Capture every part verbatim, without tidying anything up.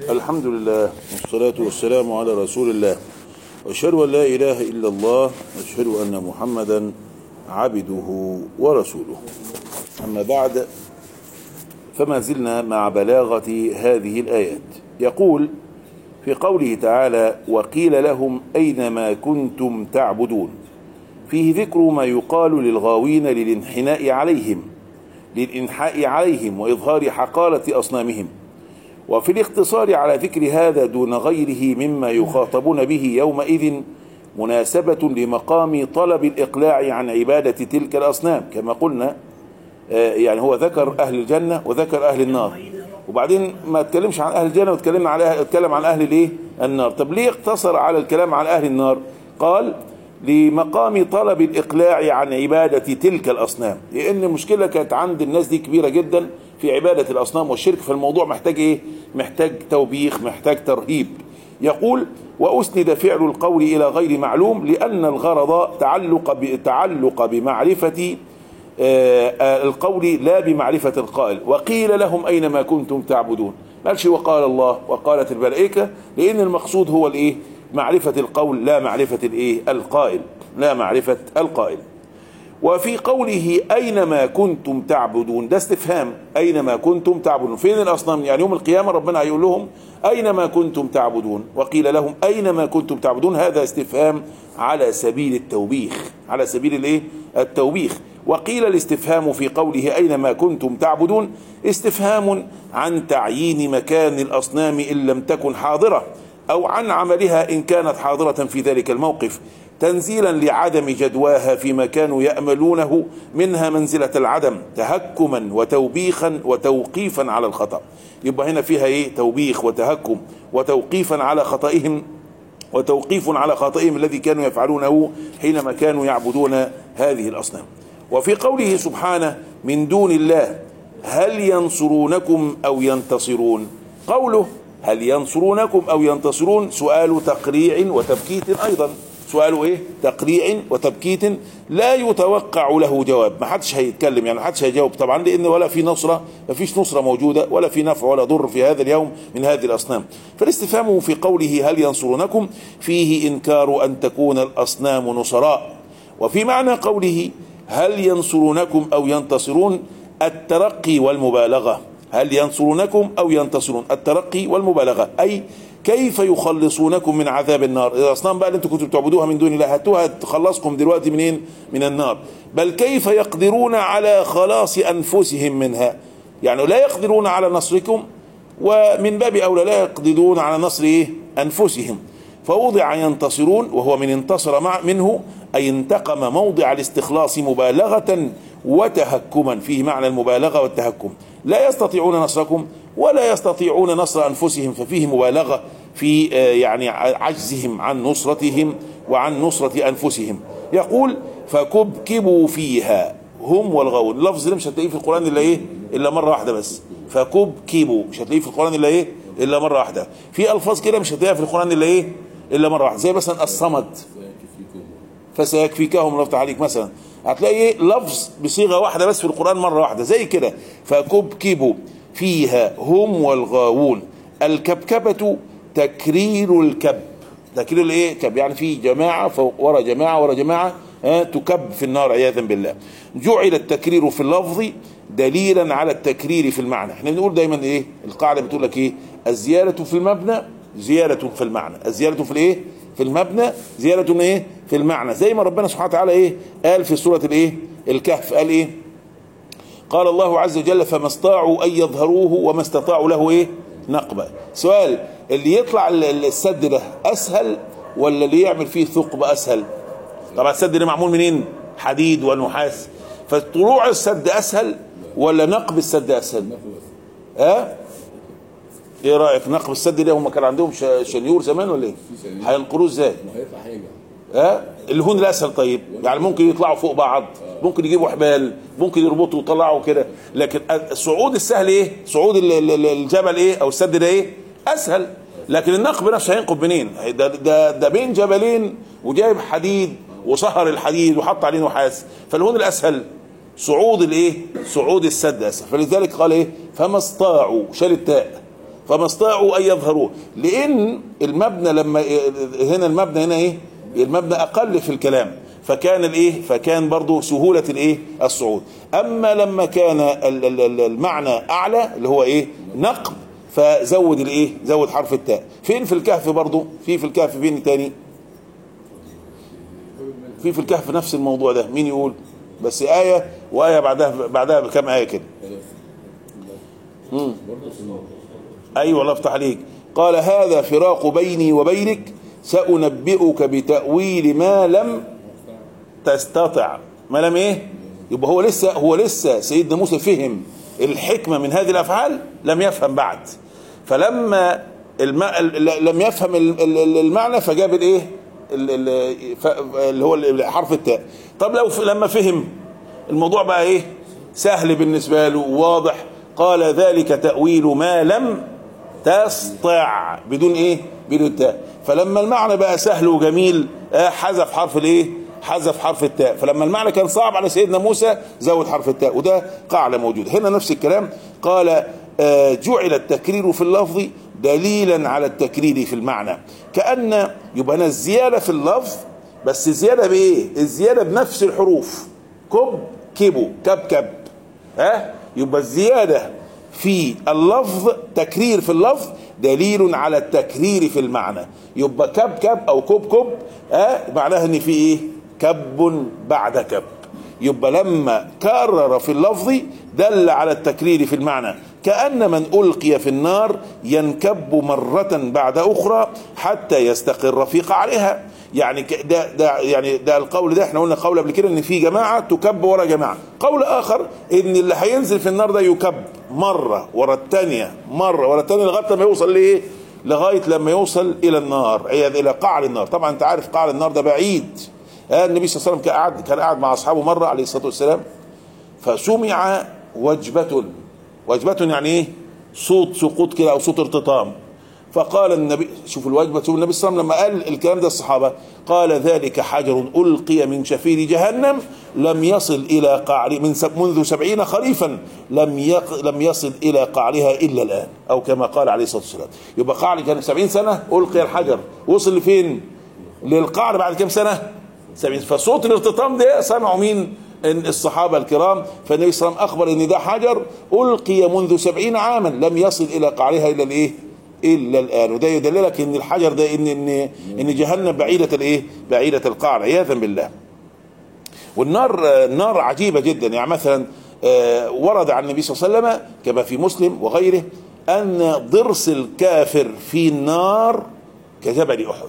الحمد لله والصلاة والسلام على رسول الله، وأشهد أن لا إله إلا الله، وأشهد أن محمدا عبده ورسوله. أما بعد، فما زلنا مع بلاغة هذه الآيات. يقول في قوله تعالى: وقيل لهم أينما كنتم تعبدون، فيه ذكر ما يقال للغاوين للانحناء عليهم للإنحاء عليهم وإظهار حقارة أصنامهم، وفي الاقتصار على ذكر هذا دون غيره مما يخاطبون به يومئذ مناسبة لمقام طلب الإقلاع عن عبادة تلك الأصنام. كما قلنا يعني هو ذكر أهل الجنة وذكر أهل النار، وبعدين ما اتكلمش عن أهل الجنة واتكلم على اتكلم عن أهل الايه النار. طب ليه اقتصر على الكلام عن أهل النار؟ قال: لمقام طلب الإقلاع عن عبادة تلك الأصنام، لأن المشكلة كانت عند الناس دي كبيرة جدا في عبادة الأصنام والشرك، فالموضوع محتاج إيه؟ محتاج توبيخ، محتاج ترهيب. يقول: وأسند فعل القول إلى غير معلوم لأن الغرض تعلق تعلق بمعرفة القول لا بمعرفة القائل. وقيل لهم أينما كنتم تعبدون، قالش وقال الله وقالت الملائكة، لأن المقصود هو الإيه؟ معرفة القول لا معرفة الإيه؟ القائل، لا معرفة القائل. وفي قوله أينما كنتم تعبدون، ده استفهام. أينما كنتم تعبدون، فين الأصنام؟ يعني يوم القيامة ربنا هيقول لهم أينما كنتم تعبدون، وقيل لهم أينما كنتم تعبدون، هذا استفهام على سبيل التوبيخ، على سبيل الإيه؟ التوبيخ. وقيل الاستفهام في قوله أينما كنتم تعبدون استفهام عن تعيين مكان الأصنام إن لم تكن حاضرة، أو عن عملها إن كانت حاضرة في ذلك الموقف، تنزيلا لعدم جدواها فيما كانوا يأملونه منها منزلة العدم، تهكما وتوبيخا وتوقيفا على الخطأ. يبقى هنا فيها ايه؟ توبيخ وتهكم وتوقيفا على خطئهم، وتوقيف على خطئهم الذي كانوا يفعلونه حينما كانوا يعبدون هذه الأصنام. وفي قوله سبحانه: من دون الله هل ينصرونكم أو ينتصرون، قوله هل ينصرونكم أو ينتصرون سؤال تقريع وتبكيت أيضا، سؤاله ايه؟ تقريع وتبكيت لا يتوقع له جواب. ما حدش هيتكلم، يعني ما حدش هيجاوب طبعا، لان ولا في نصرة، ما فيش نصرة موجودة، ولا في نفع ولا ضر في هذا اليوم من هذه الأصنام. فالاستفهام في قوله هل ينصرونكم فيه إنكار أن تكون الأصنام نصراء. وفي معنى قوله هل ينصرونكم أو ينتصرون الترقي والمبالغة، هل ينصرونكم أو ينتصرون الترقي والمبالغة، أي كيف يخلصونكم من عذاب النار. الأصنام بقى اللي انتم كنتم بتعبدوها من دون الله هاتوها تخلصكم دلوقتي منين؟ من النار. بل كيف يقدرون على خلاص أنفسهم منها، يعني لا يقدرون على نصركم، ومن باب أولى لا يقدرون على نصر إيه؟ أنفسهم. فوضع ينتصرون وهو من انتصر مع منه، أي انتقم، موضع الاستخلاص مبالغة وتهكما، فيه معنى المبالغة والتهكم. لا يستطيعون نصركم ولا يستطيعون نصر أنفسهم، ففيه مبالغة في يعني عجزهم عن نصرتهم وعن نصرة أنفسهم. يقول: فكبكبوا فيها هم والغاوون. اللفظ ده مش هتلاقيه في القرآن إلا إيه؟ إلا مرة واحدة بس. فكبكبوا مش هتلاقيه في القرآن إلا إيه؟ إلا مرة واحدة. في ألفاظ كده مش هتلاقيها في القرآن إلا إيه؟ إلا مرة واحدة، زي مثلا الصمد فسيكفيكهم لفظ عليك مثلا، هتلاقي ايه؟ لفظ بصيغة واحدة بس في القرآن مرة واحدة زي كده. فكبكبوا فيها هم والغاوون. الكبكبة تكرير الكب، تكرير الايه؟ كب، يعني في جماعة فوق ورا جماعة ورا جماعة اه تكب في النار عياذا بالله. جعل التكرير في اللفظ دليلا على التكرير في المعنى. احنا بنقول دايما ايه؟ القاعدة بتقول لك ايه؟ الزيادة في المبنى زيادة في المعنى، الزيادة في الايه؟ في المبنى زيادة ايه؟ في المعنى. زي ما ربنا سبحانه وتعالى ايه؟ قال في سورة الايه؟ الكهف، قال ايه؟ قال الله عز وجل: فما استطاعوا ان يظهروه وما استطاعوا له ايه؟ نقبة. سؤال: اللي يطلع السد ده اسهل ولا اللي يعمل فيه ثقب اسهل؟ طبعا السد ده معمول منين؟ حديد ونحاس، فطلوع السد اسهل ولا نقب السد اسهل؟ ها؟ أه؟ ايه رايك؟ نقب السد ده هم كان عندهم شنيور زمان ولا ايه؟ هينقروه ازاي؟ ها؟ أه؟ الهون الاسهل. طيب يعني ممكن يطلعوا فوق بعض، ممكن يجيبوا حبال، ممكن يربطوا ويطلعوا كده، لكن الصعود السهل ايه؟ صعود الجبل ايه؟ او السد ده ايه؟ اسهل. لكن النقب نفسه هينقب منين؟ ده ده ده بين جبلين وجايب حديد وصهر الحديد وحط عليه نحاس، فالهون الاسهل صعود الايه؟ صعود السد اسهل. فلذلك قال ايه؟ فما استطاعوا، شال التاء، فما استطاعوا ان يظهروه، لان المبنى لما هنا المبنى هنا ايه؟ المبنى اقل في الكلام، فكان الايه؟ فكان برضو سهولة الايه؟ الصعود. اما لما كان المعنى اعلى اللي هو ايه؟ نقب، فزود الايه؟ زود حرف التاء. فين في الكهف برضو؟ في في الكهف فين تاني؟ في في الكهف نفس الموضوع ده. مين يقول؟ بس آية وآية بعدها بعدها بكم آية كده. امم ايوه الله يفتح عليك. قال هذا فراق بيني وبينك سأنبئك بتأويل ما لم تستطع. ما لم ايه؟ يبقى هو لسه هو لسه سيدنا موسى فهم الحكمة من هذه الأفعال، لم يفهم بعد. فلما الم... لم يفهم المعنى فجاب الايه؟ اللي هو حرف التاء. طب لو لما فهم الموضوع بقى ايه؟ سهل بالنسبة له واضح. قال ذلك تأويل ما لم تستطع بدون ايه؟ بدون التاء. فلما المعنى بقى سهل وجميل حذف حرف الايه؟ حذف حرف التاء. فلما المعنى كان صعب على سيدنا موسى زود حرف التاء، وده قاعدة موجودة هنا نفس الكلام. قال آه جعل التكرير في اللفظ دليلا على التكرير في المعنى، كأن يبقى هنا الزيادة في اللفظ، بس الزيادة بايه؟ الزيادة بنفس الحروف، كب كبو كب كب. ها يبقى الزيادة في اللفظ تكرير في اللفظ دليل على التكرير في المعنى. يبقى كب كب او كب كب ها معناها ان في ايه؟ كب بعد كب. يبقى لما كرر في اللفظ دل على التكرير في المعنى، كأن من ألقي في النار ينكب مرة بعد أخرى حتى يستقر في قعرها. يعني ده ده يعني ده القول ده احنا قلنا قول قبل كده ان في جماعه تكب ورا جماعه، قول اخر ان اللي هينزل في النار ده يكب مره ورا الثانيه مره ورا الثانيه لغايه ما يوصل لايه؟ لغايه لما يوصل الى النار، عياذ الى قعر النار. طبعا انت عارف قعر النار ده بعيد. آه النبي صلى الله عليه وسلم كان قاعد كان قاعد مع اصحابه مره عليه الصلاه والسلام، فسمع وجبه. وجبه يعني ايه؟ صوت سقوط كده او صوت ارتطام. فقال النبي، شوف الوجبة، شوف النبي صلى الله عليه وسلم لما قال الكلام ده الصحابة، قال ذلك حجر ألقي من شفير جهنم لم يصل إلى قعر من منذ سبعين خريفا لم يق لم يصل إلى قعرها إلا الآن، أو كما قال عليه الصلاة والسلام. يبقى قعر كان سبعين سنة ألقي الحجر، وصل لفين؟ للقعر بعد كم سنة؟ سبعين. فصوت الارتطام ده سمعوا مين؟ الصحابة الكرام. فالنبي صلى الله عليه وسلم أخبر إن ده حجر ألقي منذ سبعين عاما لم يصل إلى قعرها إلا الإيه؟ الا الان. وده يدللك ان الحجر ده ان ان ان جهنم بعيده الايه؟ بعيده القعر عياذا بالله. والنار النار عجيبه جدا. يعني مثلا ورد عن النبي صلى الله عليه وسلم كما في مسلم وغيره ان ضرس الكافر في النار كجبل احد.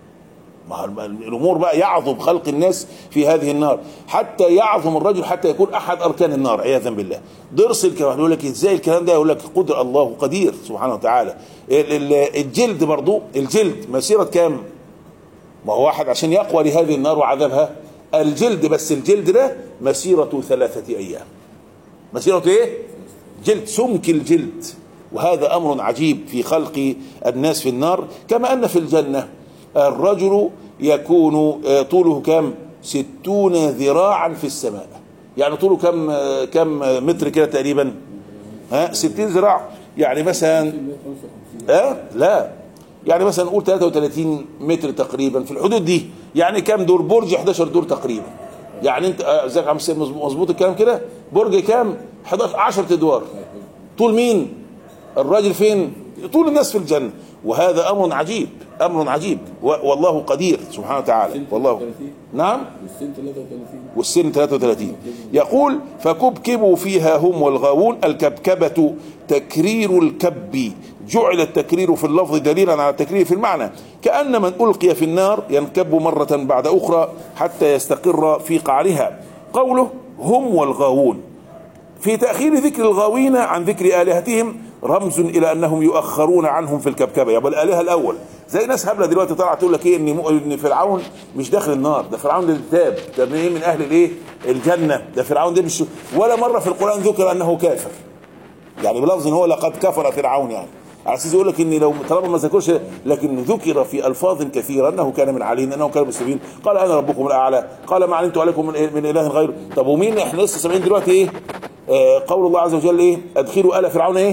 الامور بقى يعظم خلق الناس في هذه النار، حتى يعظم الرجل حتى يكون احد اركان النار عياذا بالله. ضرس الكافر يقول لك ازاي الكلام ده؟ يقول لك قدر الله قدير سبحانه وتعالى. الجلد برضو، الجلد مسيرة كام؟ ما هو واحد عشان يقوى لهذه النار وعذابها الجلد، بس الجلد ده مسيرة ثلاثة ايام. مسيرة ايه؟ جلد، سمك الجلد. وهذا امر عجيب في خلق الناس في النار. كما ان في الجنة الرجل يكون طوله كم؟ ستون ذراعا في السماء. يعني طوله كم كم متر كده تقريبا؟ ها ستين ذراع. يعني مثلا اه لا يعني مثلا نقول ثلاثة وثلاثين متر تقريبا في الحدود دي. يعني كم دور؟ برج احد عشر دور تقريبا. يعني انت ازيك يا عم سيد مظبوط الكلام كده؟ برج كام؟ احد عشر ادوار. طول مين؟ الراجل فين؟ طول الناس في الجنة. وهذا امر عجيب، امر عجيب. والله قدير سبحانه وتعالى. والله نعم. والسن ثلاثة وثلاثين. والسن ثلاثة وثلاثين. يقول فكبكبوا فيها هم والغاوون. الكبكبة تكرير الكب، جعل التكرير في اللفظ دليلا على التكرير في المعنى، كأن من ألقي في النار ينكب مرة بعد أخرى حتى يستقر في قعرها. قوله هم والغاوون في تأخير ذكر الغاوين عن ذكر آلهتهم رمز إلى أنهم يؤخرون عنهم في الكبكبة. يبقى الآلهة الأول. زي ناس هبلة دلوقتي طلعت تقول لك إيه؟ إن إن فرعون مش داخل النار، ده فرعون اللي تاب، ده من إيه؟ من أهل الإيه؟ الجنة. ده فرعون ده مش ولا مرة في القرآن ذكر أنه كافر. يعني بلفظ إن هو لقد كفر فرعون، يعني على أساس يقول لك إن لو طالما ما ذكرش، لكن ذكر في ألفاظ كثيرة أنه كان من علينا، أنه كان مسلمين. قال أنا ربكم الأعلى، قال ما علمت عليكم من, من إله غيره. طب ومين إحنا لسه سامعين دلوقتي إيه؟ آه قول الله عز وجل إيه؟ أدخلوا آل فرعون إيه؟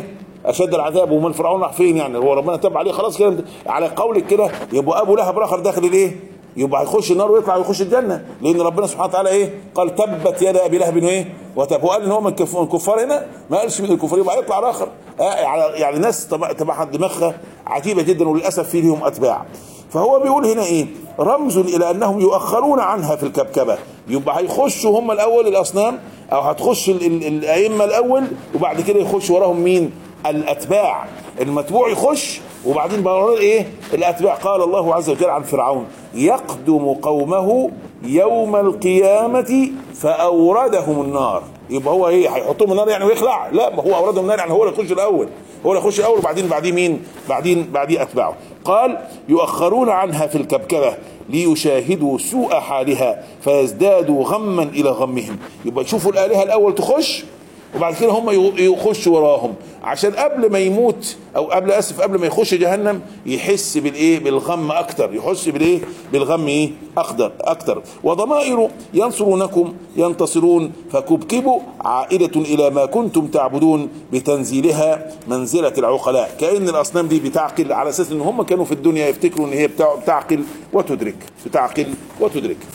اشد العذاب. ومن فرعون راح فين يعني؟ هو ربنا تاب عليه خلاص كده على قولك كده، يبقى ابو لهب اخر داخل الايه؟ يبقى هيخش النار ويطلع ويخش الجنه، لان ربنا سبحانه وتعالى ايه؟ قال تبت يد ابي لهب وايه؟ وتب. وقال ان هو من الكفار هنا، ما قالش من الكفار، يبقى هيطلع اخر. آه يعني ناس طبعا دماغها عجيبه جدا، وللاسف في لهم اتباع. فهو بيقول هنا ايه؟ رمز الى انهم يؤخرون عنها في الكبكبه. يبقى هيخشوا هم الاول الاصنام، او هتخش الائمه الاول، وبعد كده يخش وراهم مين؟ الاتباع. المتبوع يخش، وبعدين بقى ايه؟ الاتباع. قال الله عز وجل عن فرعون: يقدم قومه يوم القيامه فاوردهم النار. يبقى هو ايه؟ هيحطهم النار يعني ويخلع؟ لا، ما هو اوردهم النار يعني هو اللي يخش الاول، هو اللي يخش الاول، وبعدين بعديه مين؟ بعدين بعديه اتباعه. قال: يؤخرون عنها في الكبكبه ليشاهدوا سوء حالها فيزدادوا غما الى غمهم. يبقى يشوفوا الالهه الاول تخش، وبعد كده هم يخشوا وراهم، عشان قبل ما يموت او قبل اسف قبل ما يخش جهنم يحس بالايه؟ بالغم اكتر، يحس بالايه؟ بالغم ايه؟ اكتر اكتر. وضمائر ينصرونكم ينتصرون فكبكبوا عائدة الى ما كنتم تعبدون بتنزيلها منزلة العقلاء. كأن الاصنام دي بتعقل، على اساس ان هم كانوا في الدنيا يفتكروا ان هي بتعقل وتدرك، بتعقل وتدرك.